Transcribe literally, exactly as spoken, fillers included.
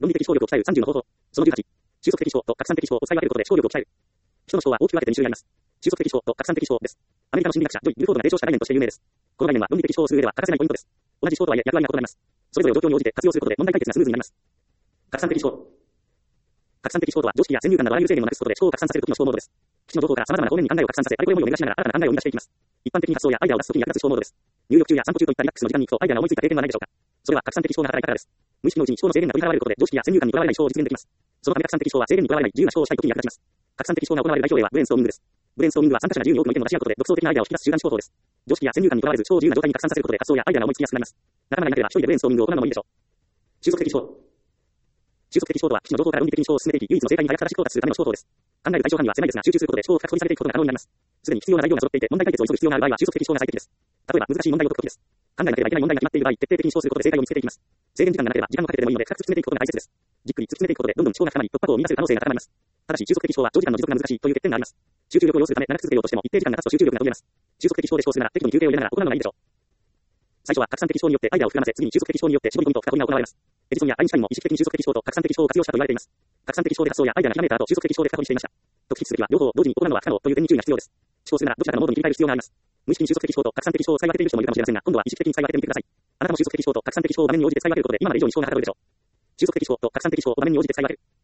論理的思考力を鍛えるさんじゅうの方法。そのじゅうはち、収束的思考と拡散的思考を使い分けることで思考力を鍛える。人の思考は大きく分けてに種類あります。収束的思考と拡散的思考です。アメリカの心理学者ジョイ・ルフォードが提唱した概念として有名です。この概念は論理的思考をする上では欠かせないポイントです。同じ思考とはいえ役割が異なります。それぞれを状況に応じて活用することで問題解決がスムーズになります。拡散的思考。拡散的思考とは常識や先入観などあらゆる制限をなくすことで思考を拡散させる時の思考モードです。基地の情報から様々な方面に考えを拡散させ、あれこれ思いを巡らしながら新たな考えを生み出していきます。一般的に発想やアイデアを出す時に役立つ思考モードです。入浴中や散歩中といったリラックスの時間に行くとアイデアが思いついた経験はないでしょうか。それは拡散的思考が働いたからです。無意識のうちに思考の制限が取り払われることで常識や先入観にとらわれない思考を実現できます。そのため拡散的思考は制限にとらわれない自由な思考をしたい時に役立ちます。拡散的思考が行われる代表例はブレインストーミングです。ブレインストーミングは参加者が自由に多くの意見を出し合うことで独創的なアイデアを引き出す集団思考法です。常識や先入観にとらわれず思考を自由な状態に拡散させることで発想やアイデアが思いつきやすくなります。仲間がいなければ一人でブレインストーミングを行うのもいいでしょう。収束的思考。収束的思考とは基地の情報から論理的に思考を進めていき唯一の正解に早く正しく到達するための思考法です。考える対象範囲は狭いですが集中することで思考を深く掘り下げていくことが可能になります。すでに必要な材料が揃っていて問題解決を急ぐ必要がある場合は収束的思考が最適です。例えば難しい問題を解くときです。考えなければいけない問題が決まっている場合、徹底的に思考することで正解を見つけていきます。制限時間がなければ時間をかけてでもいいので深く突き詰めていくことが大切です。じっくり突き詰めていくことでどんどん思考が深まり突破口を見出せる可能性が高まります。ただし収束的思考は長時間の持続が難しいという欠点があります。集中力を要するため長く続けようとしても一定時間が経つと集中力が途切れます。収束的思考で思考するなら適度に休憩を入れながら行うのがいいでしょう。最初は拡散的思考によってアイデアを膨らませ、次に収束的思考によって絞り込みと深掘りが行われます。エジソンやアインシュタインも意識的に収束的思考と拡散的思考を活用したと言われています。拡散的思考で発想やアイデアがひらめいた後、収束的思考で深掘りしていました。特筆すべきは両方を同時に行うのは不可能という点に注意が必要です。思考するならどちらかのモードに切り替える必要があります。無意識に収束的思考と拡散的思考を使い分けている人もいるかもしれませんが、今度は意識的に使い分けてみてください。あなたも収束的思考と拡散的思考を場面に応じて使い分けることで今まで以上に思考がはかどるでしょう。収束的思考と拡散的思考を場面に応じて使い分ける。